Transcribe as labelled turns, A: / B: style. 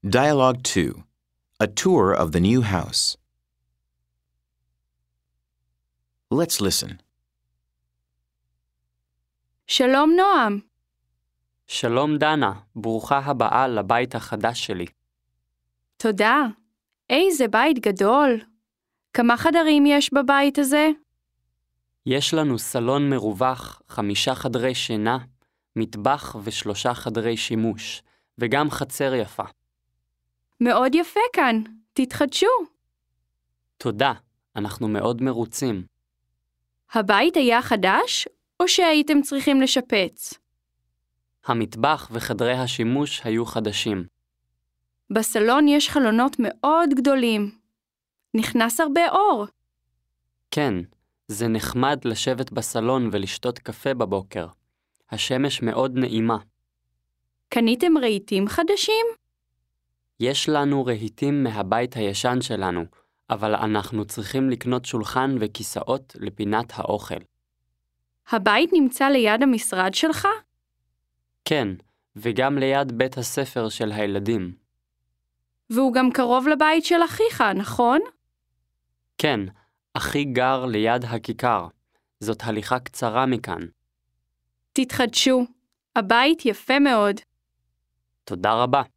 A: Dialogue 2. A tour of the new house. Let's listen.
B: שלום נועם,
C: שלום דנה, ברוכה הבאה לבית החדש שלי.
B: תודה. איזה בית גדול. כמה חדרים יש בבית הזה?
C: יש לנו סלון מרווח, 5 חדרי שינה, מטבח ו3 חדרי שימוש, וגם חצר יפה.
B: מאוד יפה כאן, תתחדשו.
C: תודה, אנחנו מאוד מרוצים.
B: הבית היה חדש או שהייתם צריכים לשפץ?
C: המטבח וחדרי השימוש היו חדשים.
B: בסלון יש חלונות מאוד גדולים. נכנס הרבה אור.
C: כן, זה נחמד לשבת בסלון ולשתות קפה בבוקר. השמש מאוד נעימה.
B: קניתם רהיטים חדשים?
C: יש לנו רהיטים מהבית הישן שלנו, אבל אנחנו צריכים לקנות שולחן וכיסאות לפינת האוכל.
B: הבית נמצא ליד המשרד שלך?
C: כן, וגם ליד בית הספר של הילדים.
B: והוא גם קרוב לבית של אחיך, נכון?
C: כן, אחי גר ליד הכיכר. זאת הליכה קצרה מכאן.
B: תתחדשו. הבית יפה מאוד.
C: תודה רבה.